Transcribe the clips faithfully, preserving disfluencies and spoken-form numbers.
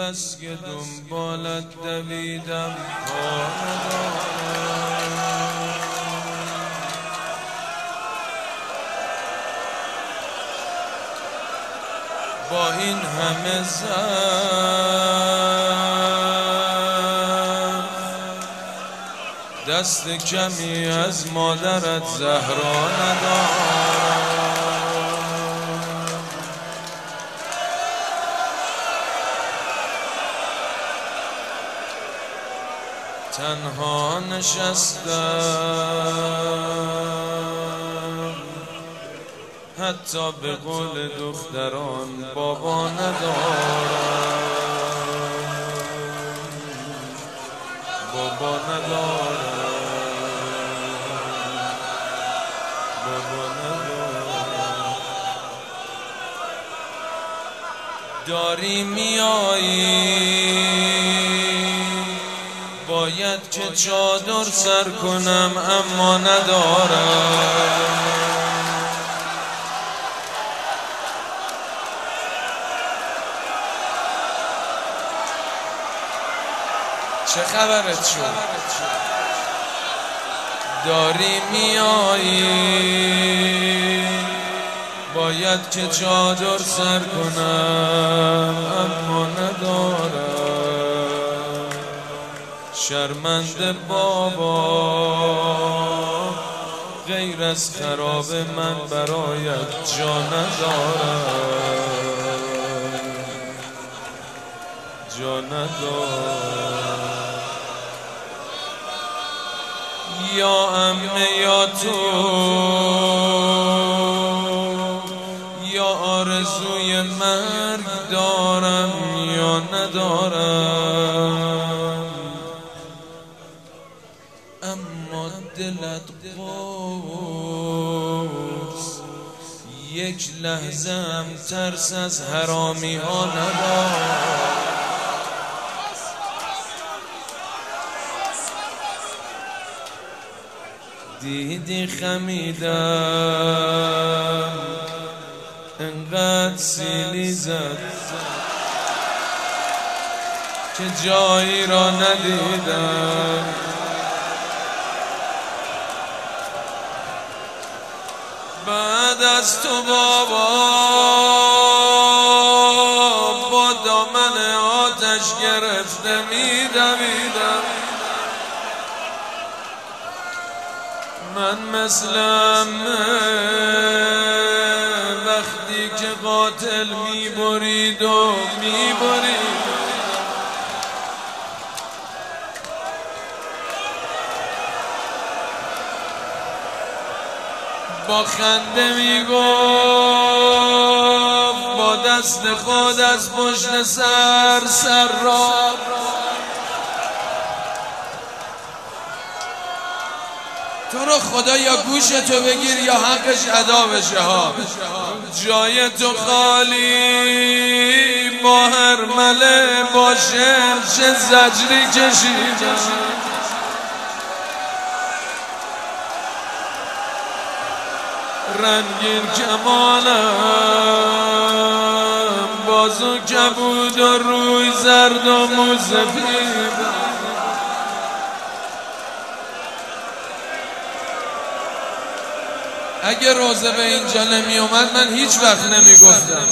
بس که دنبالت دویدم کار ندارم. با این همه زن دست کمی از مادرت زهرا ندارم. تنها نشستم حتی به قول دختران بابا ندارم، بابا ندارم، بابا ندارم. داری میایی باید که چادر سر کنم اما ندارم. چه خبرت شد؟ داری میایی باید که چادر سر کنم اما ندارم. شرمنده بابا غیر از خراب من برایت جا ندارم، جا ندارم. یا عمه یا تو یا آرزوی مرگ دارم یا ندارم. اما دلت قرص یک لحظه هم ترس از حرامی ها ندارم. دیدی خمیدم انقدر سیلی زد که جایی را ندیدم. بعد از تو بابا با دامن آتش گرفته می‌دویدم. من مثلم وقتی که قاتل میبرید و میبرید. با خنده میگفت با دست خود از پشت سر سر را تو رو خدا یا گوشتو بگیر یا حقش ادا بشه ها. جای تو خالی با هر مله باشه چه زجری کشیدم. رنگین کمانم بازو کبود و روی زرد و موسفید. اگه روزه به اینجا نمی اومد من هیچ وقت نمی گفتم.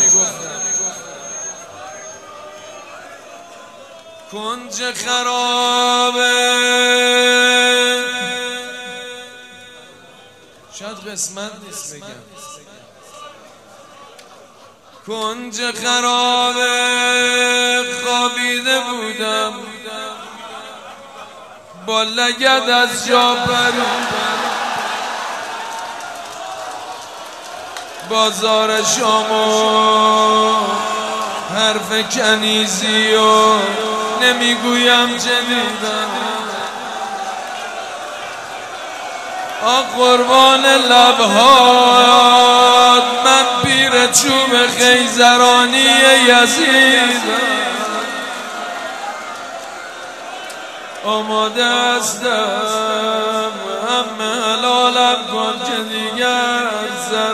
کنج خرابه شاید قسمت نیست بگم. کنج خرابه خوابیده بودم با لگد از جا پریدم. بازار شامو حرف کنیزی و نمیگویم چه دیدم. آ قربان لبهات من پیر چوب خیزرانی یزیدم. آماده هستم همه حلالم کن که دیگر سر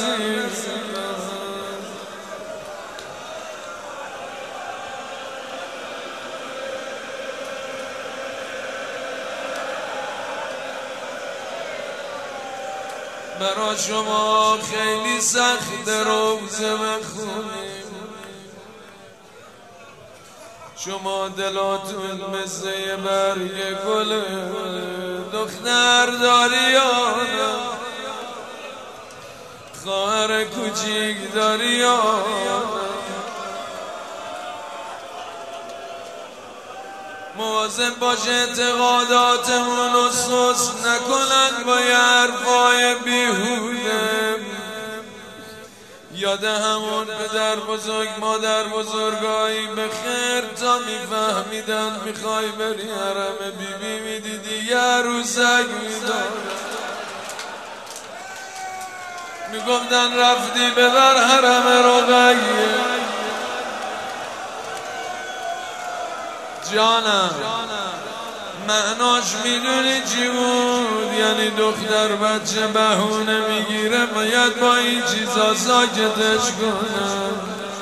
رسید. برا شما خیلی سخت روزه بخونیم، شما دلاتون مثل یه برگ گل دختر داری یا نه، خواهر کوچیک داری یا نه. مواظب باش اعتقاداتمون رو سست نکنن با یه حرفای بیهوده. یاد همون پدر بزرگ مادر بزرگایی به خیر تا میفهمیدن میخوای بری حرم بی بی میدیدی یه عروسک میدار، میگفتن رفتی ببر حرم رقیه. جانم معناش میدونی چی بود؟ یعنی دختر بچه بهونه میگیره باید با این چیزا ساکتش کنم.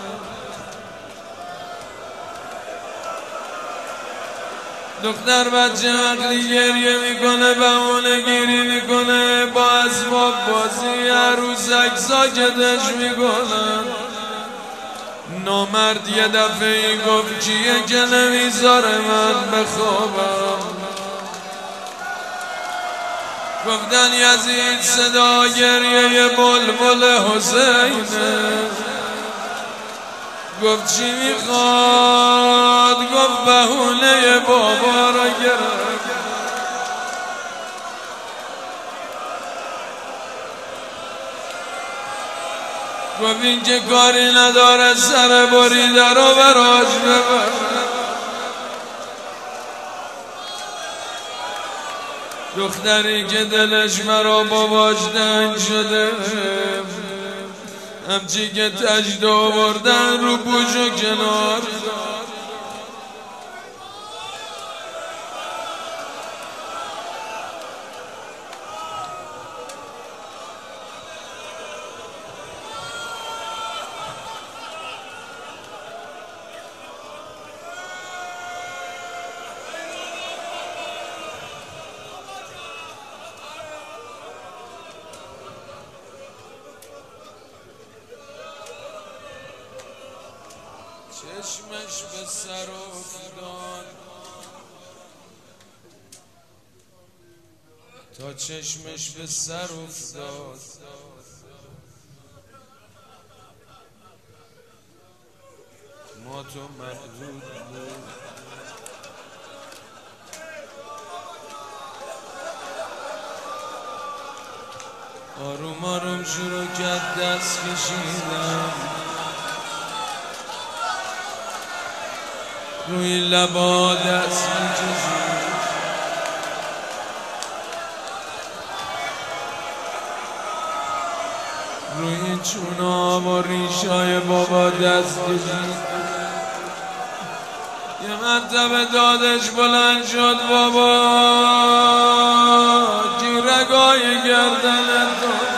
دختر بچه وقتی گریه میکنه بهونه گیری میکنه با اسباب بازی عروسک ساکتش میکنن. نامرد یه دفعه ای گفت کیه که نمیذاره من بخوابم؟ گفتن یزید صدا گریه بلبل حسینه. گفت چی میخواد؟ گفت بهونه بابا را گرفت. گفت این که کاری نداره سر بریده رو براش ببر. دختری که دلش مرا باباش دنگ شده، همچی که تجد آوردن رو پوش و کنار. چشمش به سر افتاد تا چشمش به سر افتاد، ما تو محدود بود. آروم آروم شروع کرد دست کشیدم روی لبا دست می‌کشید. روی چونا و ریشای بابا دست کشید. یه مرتبه دادش بلند شد بابا کی رگای گردنت